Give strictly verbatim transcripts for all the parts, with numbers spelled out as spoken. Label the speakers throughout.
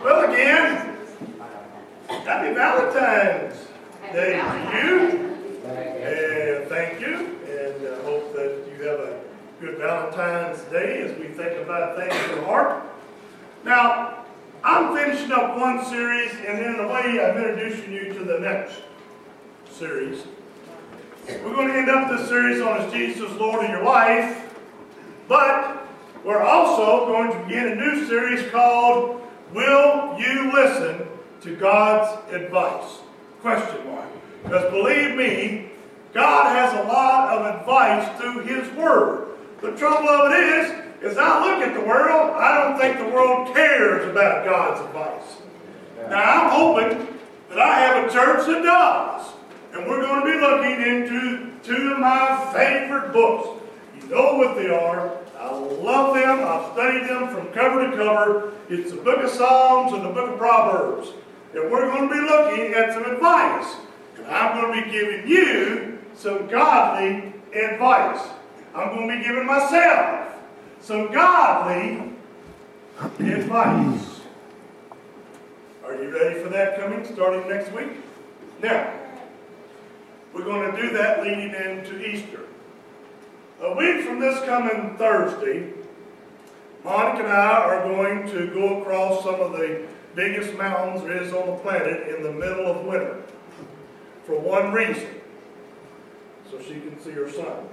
Speaker 1: Well, again, happy Valentine's Day to you. And thank you. And I hope that you have a good Valentine's Day as we think about things in the heart. Now, I'm finishing up one series, and in a way, I'm introducing you to the next series. We're going to end up this series on Is Jesus Lord of Your Life? But we're also going to begin a new series called Will You Listen to God's Advice? Question mark. Because believe me, God has a lot of advice through His Word. The trouble of it is, as I look at the world, I don't think the world cares about God's advice. Now, I'm hoping that I have a church that does. And we're going to be looking into two of my favorite books. You know what they are. I love them. I've studied them from cover to cover. It's the book of Psalms and the book of Proverbs. And we're going to be looking at some advice. And I'm going to be giving you some godly advice. I'm going to be giving myself some godly advice. Are you ready for that coming starting next week? Now, we're going to do that leading into Easter. A week from this coming Thursday, Monica and I are going to go across some of the biggest mountains there is on the planet in the middle of winter. For one reason. So she can see her son.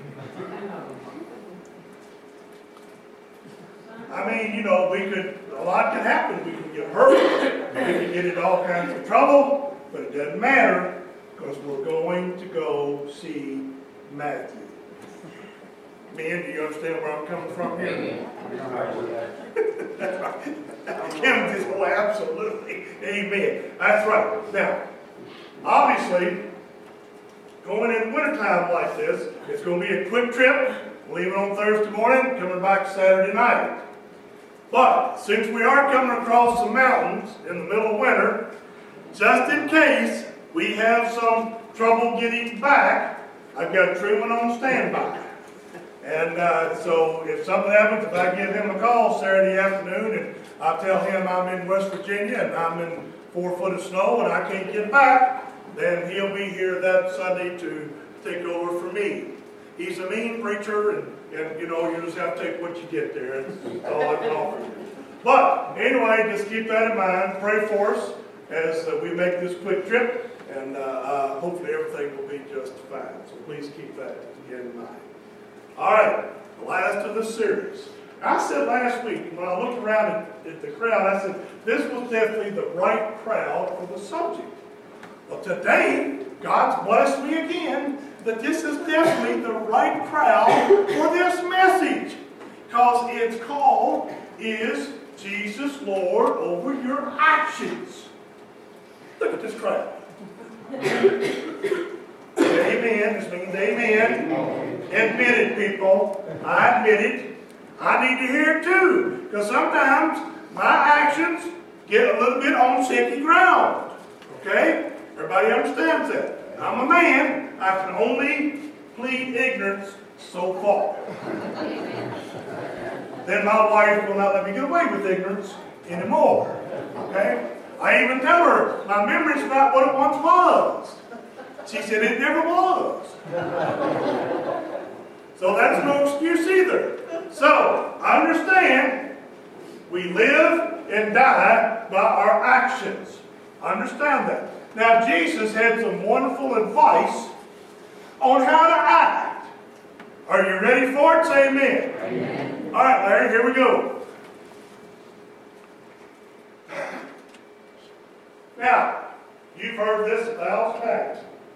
Speaker 1: I mean, you know, we could, a lot could happen. We could get hurt. We could get into all kinds of trouble. But it doesn't matter because we're going to go see Matthew. Man, do you understand where I'm coming from here? That's right. Kim just, oh, absolutely. Amen. That's right. Now, obviously, going in wintertime like this, it's going to be a quick trip. Leaving on Thursday morning, coming back Saturday night. But since we are coming across the mountains in the middle of winter, just in case we have some trouble getting back, I've got Truman on standby. And uh, so if something happens, if I give him a call Saturday afternoon and I tell him I'm in West Virginia and I'm in four foot of snow and I can't get back, then he'll be here that Sunday to take over for me. He's a mean preacher, and, and you know, you just have to take what you get there. That's all I can offer you. But anyway, just keep that in mind. Pray for us as uh, we make this quick trip, and uh, uh, hopefully everything will be just fine. So please keep that in mind. All right, the last of the series. I said last week, when I looked around at, at the crowd, I said, this was definitely the right crowd for the subject. Well, today, God's blessed me again that this is definitely the right crowd for this message. Because it's called, Is Jesus Lord Over Your Actions? Look at this crowd. Amen. This means amen. Admit it, people. I admit it. I need to hear it too. Because sometimes my actions get a little bit on shaky ground. Okay? Everybody understands that. I'm a man. I can only plead ignorance so far. Then my wife will not let me get away with ignorance anymore. Okay? I even tell her my memory's not what it once was. She said it never was. So that's no excuse either. So, understand, we live and die by our actions. Understand that. Now, Jesus had some wonderful advice on how to act. Are you ready for it? Say amen. Amen. All right, Larry, here we go. Now, you've heard this a thousand times.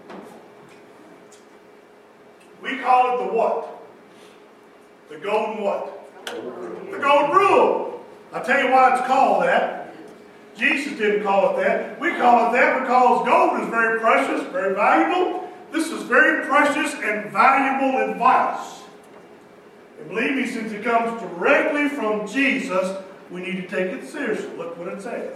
Speaker 1: We call it the what? The golden what? The golden rule. I'll tell you why it's called that. Jesus didn't call it that. We call it that because gold is very precious, very valuable. This is very precious and valuable advice. And believe me, since it comes directly from Jesus, we need to take it seriously. Look what it says.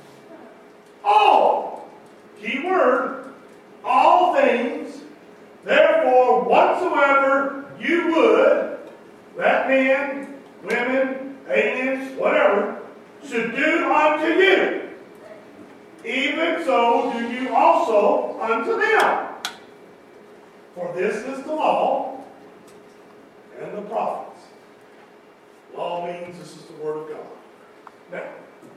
Speaker 1: All, key word, all things, therefore, whatsoever you would, that men, women, aliens, whatever, should do unto you, even so do you also unto them. For this is the law and the prophets. Law means this is the Word of God. Now,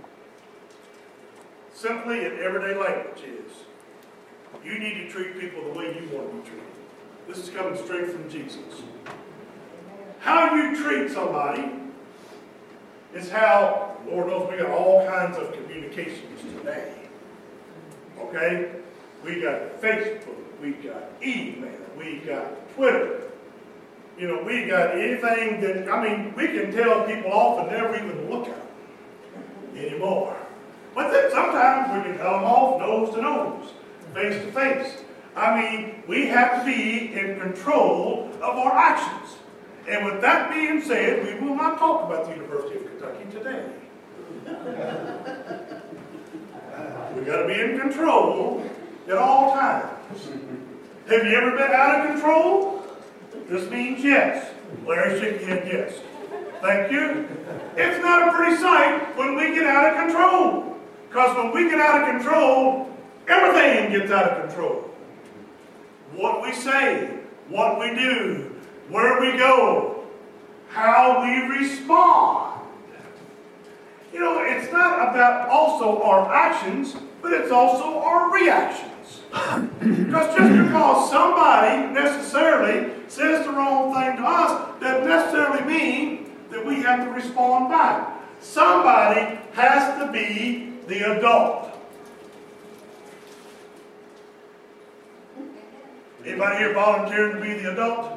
Speaker 1: simply in everyday language is, you need to treat people the way you want to be treated. This is coming straight from Jesus. How you treat somebody is how, Lord knows, we got all kinds of communications today. Okay? We got Facebook, we got email, we got Twitter. You know, we got anything that, I mean, we can tell people off and never even look at them anymore. But then sometimes we can tell them off nose to nose, face to face. I mean, we have to be in control of our actions. And with that being said, we will not talk about the University of Kentucky today. We got to be in control at all times. Have you ever been out of control? This means yes. Larry shook his head yes. Thank you. It's not a pretty sight when we get out of control. Because when we get out of control, everything gets out of control. What we say, what we do, where we go, how we respond. You know, it's not about also our actions, but it's also our reactions. Because just because somebody necessarily says the wrong thing to us doesn't necessarily mean that we have to respond back. Somebody has to be the adult. Anybody here volunteering to be the adult?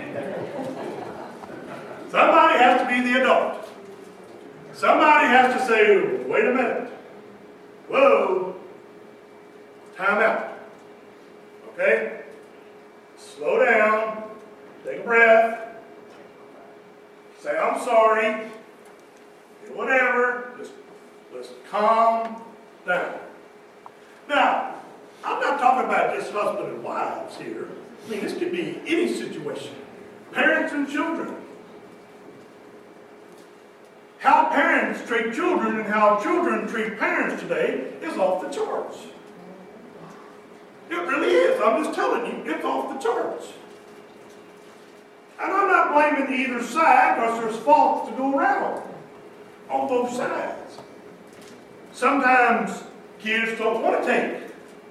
Speaker 1: Somebody has to be the adult. Somebody has to say, wait a minute. Whoa. Time out. Okay? Slow down. Take a breath. Say, I'm sorry. Whatever. Just let's calm down. Now, I'm not talking about just husband and wives here. I mean, this could be any situation. Parents and children. How parents treat children and how children treat parents today is off the charts. It really is. I'm just telling you, it's off the charts. And I'm not blaming either side because there's faults to go around on both sides. Sometimes kids don't want to take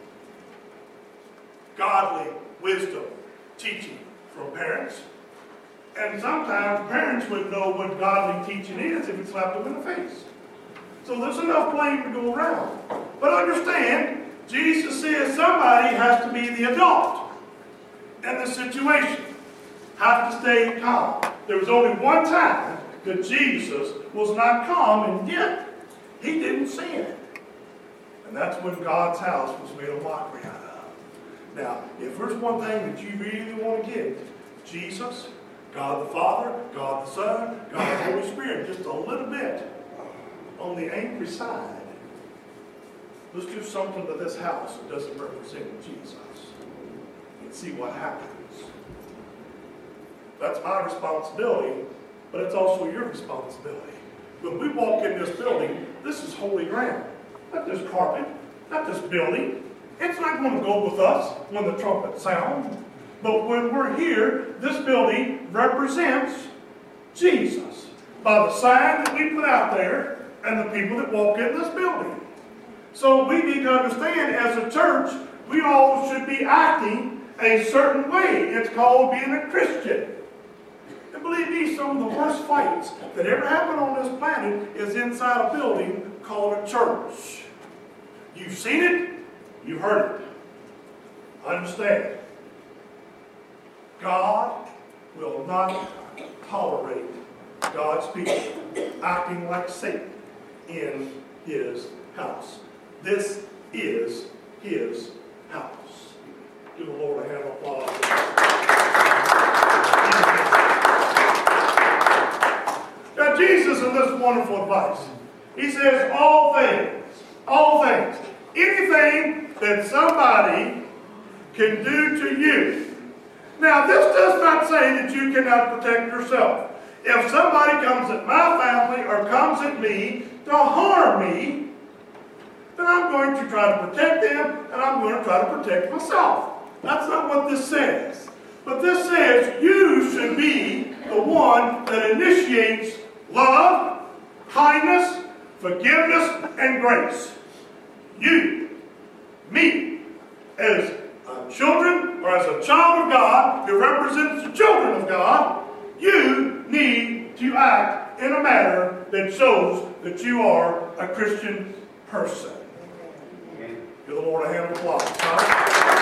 Speaker 1: godly wisdom teaching from parents. And sometimes parents would know what godly teaching is if it slapped them in the face. So there's enough blame to go around. But understand, Jesus says somebody has to be the adult in the situation. Have to stay calm. There was only one time that Jesus was not calm, and yet he didn't sin. And that's when God's house was made a mockery out of. Now, if there's one thing that you really want to get, Jesus, God the Father, God the Son, God the Holy Spirit, just a little bit on the angry side. Let's do something to this house that doesn't represent Jesus and see what happens. That's my responsibility, but it's also your responsibility. When we walk in this building, this is holy ground. Not this carpet, not this building. It's not going to go with us when the trumpet sounds. But when we're here, this building represents Jesus by the sign that we put out there and the people that walk in this building. So we need to understand as a church, we all should be acting a certain way. It's called being a Christian. And believe me, some of the worst fights that ever happened on this planet is inside a building called a church. You've seen it, you've heard it. Understand. God will not tolerate God's people acting like Satan in his house. This is his house. Give the Lord a hand of applause. Now Jesus in this wonderful advice, he says all things, all things, anything that somebody can do to you. Now, this does not say that you cannot protect yourself. If somebody comes at my family or comes at me to harm me, then I'm going to try to protect them, and I'm going to try to protect myself. That's not what this says. But this says you should be the one that initiates love, kindness, forgiveness, and grace. You, me, as a children or as a child of God who represents the children of God, you need to act in a manner that shows that you are a Christian person. Give the Lord a hand of applause. Huh?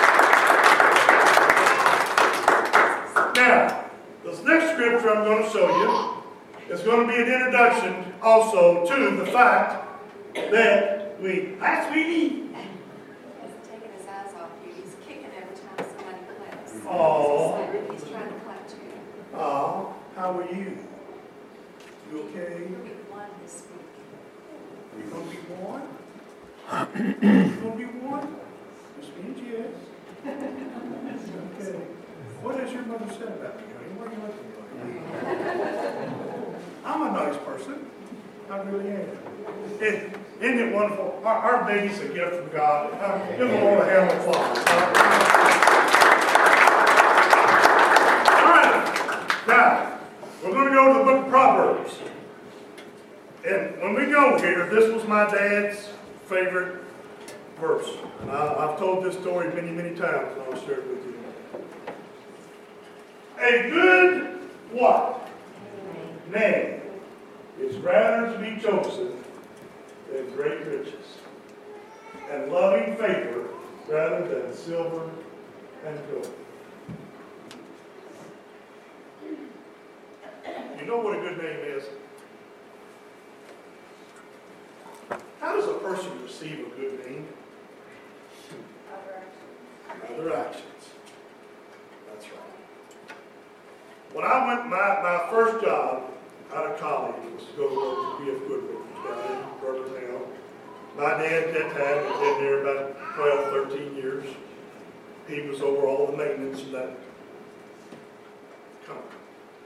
Speaker 1: Now, this next scripture I'm going to show you is going to be an introduction also to the fact that we, hi sweetie.
Speaker 2: He's taking his eyes off you. He's kicking every time somebody claps.
Speaker 1: Oh.
Speaker 2: He's trying to clap too.
Speaker 1: Oh, how are you? You okay?
Speaker 2: You'll get one this week.
Speaker 1: Are you going to be born? You going to be born? Which means yes. Okay. What has your mother said about me, honey? Why are you looking at me? I'm a nice person. I really am. It, isn't it wonderful? Our, our baby's a gift from God. Uh, give the Lord a hand of applause. All right. Now, we're going to go to the book of Proverbs. And when we go here, this was my dad's favorite verse. And I, I've told this story many, many times, and I'll share it with you. A good what? Man is rather to be chosen than great riches, and loving favor rather than silver and gold. You know what a good name is? How does a person receive a good name? Other actions. That's right. When I went, my, my first job out of college was to go to work for B F Goodrich down in Birmingham. My dad at that time had been there about twelve, thirteen years. He was over all the maintenance of that company.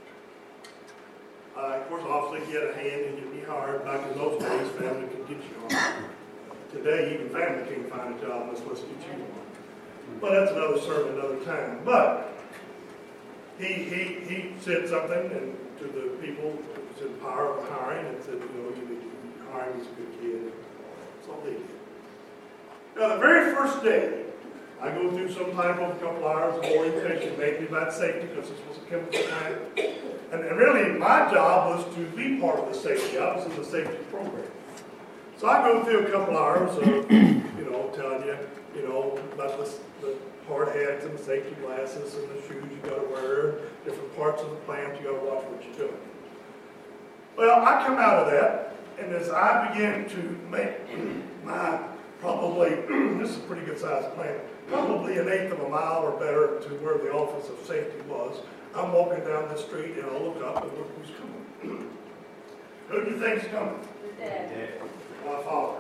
Speaker 1: Uh, of course, obviously he had a hand in getting me hired. Back in those days, family could get you on. Today, even family can't find a job unless let's get you on. But that's another sermon, another time. But he he he said something and to the people who was in power of hiring and said, you know, you need to hire this good kid. That's all they did. Now, the very first day, I go through some type of a couple hours of orientation, mainly about safety, because this was a chemical plant. And, and really, my job was to be part of the safety. I was in the safety program. So I go through a couple hours of, you know, telling you, you know, about the, the hard hats and the safety glasses and the shoes you got to wear, different parts of the plant, you got to watch what you're doing. Well, I come out of that, and as I begin to make my, probably, this is a pretty good sized plant, probably an eighth of a mile or better to where the office of safety was, I'm walking down the street and I look up and look who's coming. Who do you think's coming?
Speaker 2: Your dad.
Speaker 1: My father.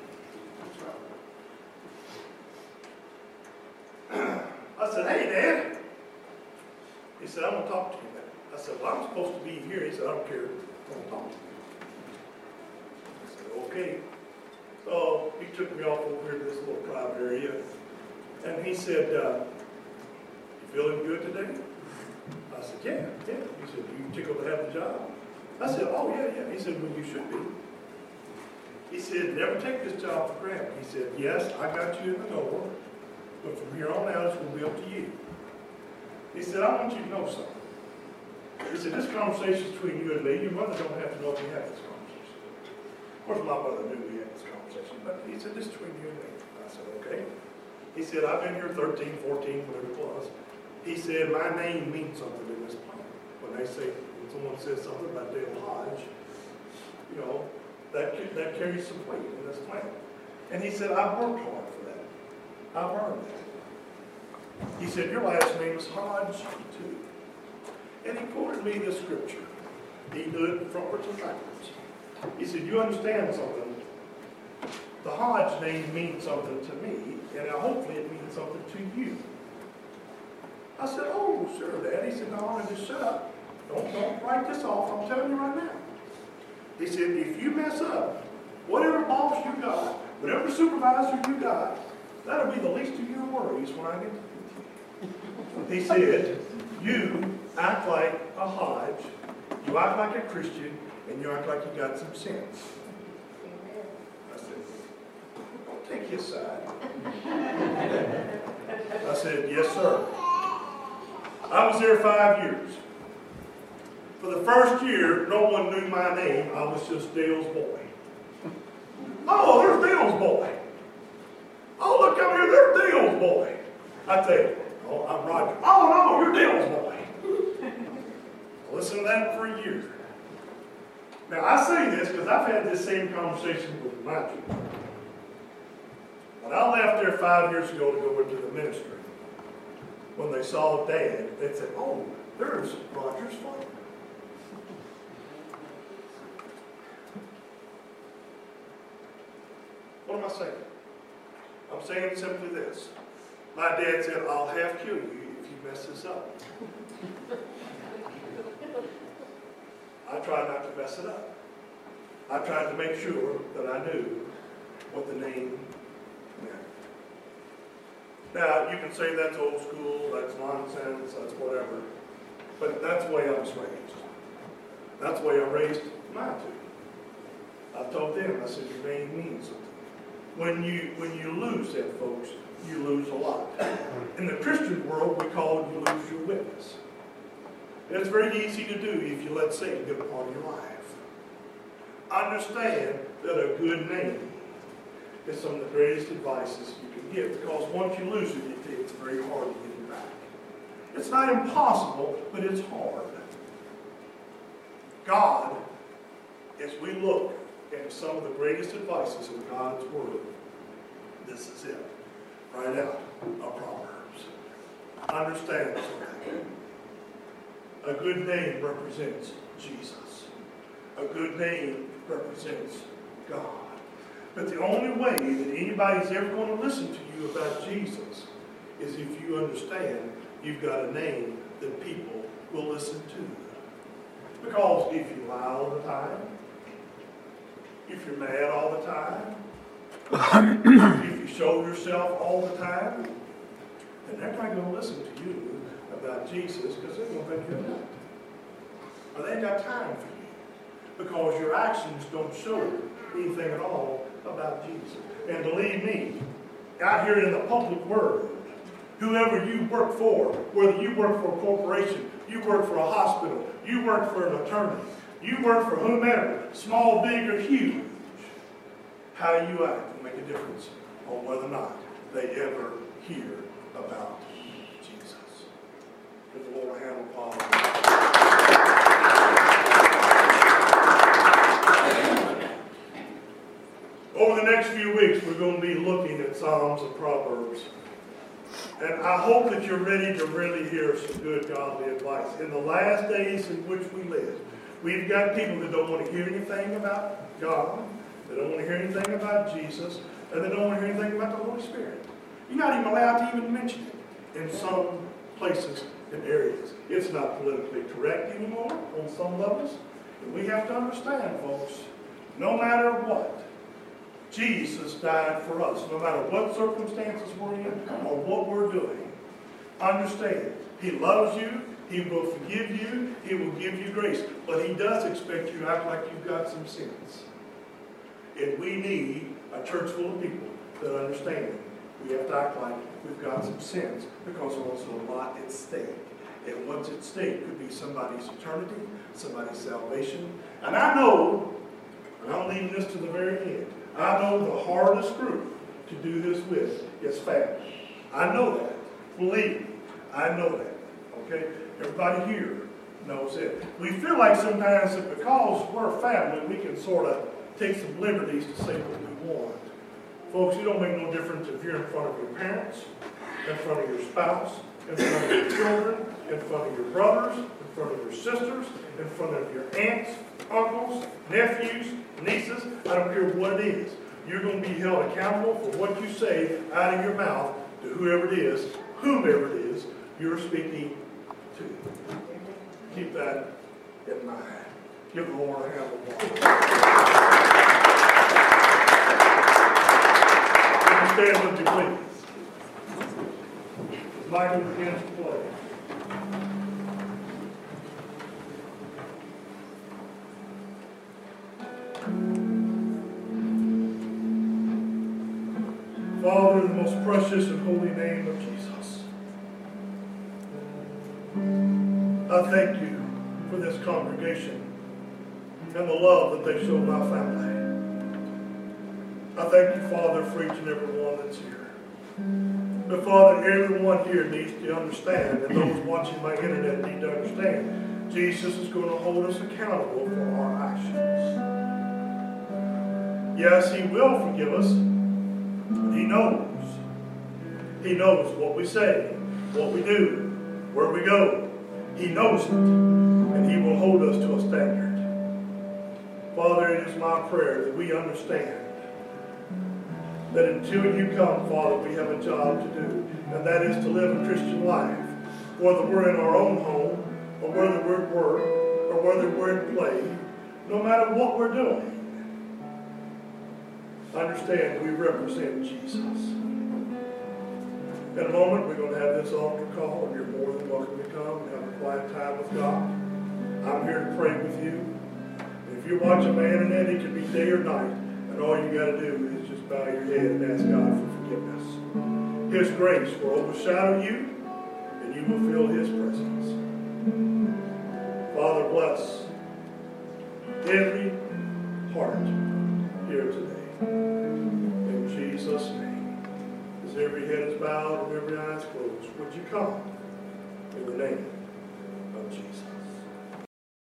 Speaker 1: I said, hey, Dad. He said, I want to talk to you, man. I said, well, I'm supposed to be here. He said, I don't care. I want to talk to you. I said, okay. So he took me off over here to this little private area. And he said, uh, you feeling good today? I said, yeah, yeah. He said, you tickled to have the job? I said, oh, yeah, yeah. He said, well, you should be. He said, never take this job for granted. He said, yes, I got you in the door, but from here on out, it's going to be up to you. He said, I want you to know something. He said, this conversation is between you and me. Your mother don't have to know we had this conversation. Of course, my mother knew we had this conversation, but he said, this is between you and me. I said, okay. He said, I've been here thirteen, fourteen, whatever it was. He said, my name means something in this plan. When they say, when someone says something about Dale Hodge, you know, that, that carries some weight in this plan. And he said, I've worked hard for that. I've earned that. He said, your last name is Hodge, too. And he quoted me this scripture. He knew it frontwards and backwards. He said, you understand something? The Hodge name means something to me, and hopefully it means something to you. I said, oh, sure, Dad. He said, no, I just shut up. Don't, don't write this off, I'm telling you right now. He said, if you mess up, whatever boss you got, whatever supervisor you got, that'll be the least of your worries when I get to you. He said, you act like a Hodge, you act like a Christian, and you act like you got some sense. I said, don't take his side. I said, yes, sir. I was there five years. For the first year, no one knew my name. I was just Dale's boy. Oh, there's Dale's boy. Oh, look over here, there's Dale's boy. I tell you, oh, I'm Roger. Oh, no, you're Dale's boy. Listen to that for a year. Now, I say this because I've had this same conversation with my children. When I left there five years ago to go into the ministry, when they saw Dad, they said, oh, there's Roger's father. What am I saying? I'm saying simply this. My dad said, I'll half kill you if you mess this up. I tried not to mess it up. I tried to make sure that I knew what the name meant. Now, you can say that's old school, that's nonsense, that's whatever, but that's the way I was raised. That's the way I raised mine too. I told them, I said, your name means something. When you, when you lose that, folks, you lose a lot. In the Christian world, we call it you lose your witness. It's very easy to do if you let Satan get upon your life. Understand that a good name is some of the greatest advices you can give, because once you lose it, it's very hard to get it back. It's not impossible, but it's hard. God, as we look at some of the greatest advices in God's Word, this is it. Right out of Proverbs. Understand something. A good name represents Jesus. A good name represents God. But the only way that anybody's ever going to listen to you about Jesus is if you understand you've got a name that people will listen to. Because if you lie all the time, if you're mad all the time, if you show yourself all the time, then they're not going to listen to you about Jesus because they're going to think you're nuts. Or they ain't got time for you because your actions don't show anything at all about Jesus. And believe me, out here in the public world, whoever you work for, whether you work for a corporation, you work for a hospital, you work for an attorney, you work for whomever, small, big, or huge, how you act will make a difference on whether or not they ever hear about Jesus. Give the Lord a hand of applause. Over the next few weeks, we're going to be looking at Psalms and Proverbs. And I hope that you're ready to really hear some good godly advice. In the last days in which we live, we've got people that don't want to hear anything about God. They don't want to hear anything about Jesus, and they don't want to hear anything about the Holy Spirit. You're not even allowed to even mention it in some places and areas. It's not politically correct anymore on some levels. And we have to understand, folks, no matter what, Jesus died for us. No matter what circumstances we're in or what we're doing, understand, He loves you. He will forgive you. He will give you grace. But He does expect you to act like you've got some sins. And we need a church full of people that understand we have to act like we've got some sins because there's also a lot at stake. And what's at stake could be somebody's eternity, somebody's salvation. And I know, and I'm leaving this to the very end, I know the hardest group to do this with is family. I know that. Believe me, I know that. Okay? Everybody here knows it. We feel like sometimes that because we're a family, we can sort of take some liberties to say what we want. Folks, it don't make no difference if you're in front of your parents, in front of your spouse, in front of your children, in front of your brothers, in front of your sisters, in front of your aunts, uncles, nephews, nieces. I don't care what it is. You're going to be held accountable for what you say out of your mouth to whoever it is, whomever it is you're speaking to. Keep that in mind. Give the Lord a hand of applause. Stand with me, please. Michael begins to play. Father, in the most precious and holy name of Jesus, I thank you for this congregation and the love that they show my family. I thank you, Father, for each and every one that's here. But Father, everyone here needs to understand, and those watching my internet need to understand, Jesus is going to hold us accountable for our actions. Yes, He will forgive us, but He knows. He knows what we say, what we do, where we go. He knows it, and He will hold us to a standard. Father, it is my prayer that we understand that until you come, Father, we have a job to do, and that is to live a Christian life, whether we're in our own home, or whether we're at work, or whether we're in play, no matter what we're doing. Understand, we represent Jesus. In a moment, we're going to have this altar call, and you're more than welcome to come and have a quiet time with God. I'm here to pray with you. And if you're watching my internet, it could be day or night, and all you got to do is just bow your head and ask God for forgiveness. His grace will overshadow you, and you will feel His presence. Father, bless every heart here today. In Jesus' name. As every head is bowed and every eye is closed, would you come in the name of Jesus?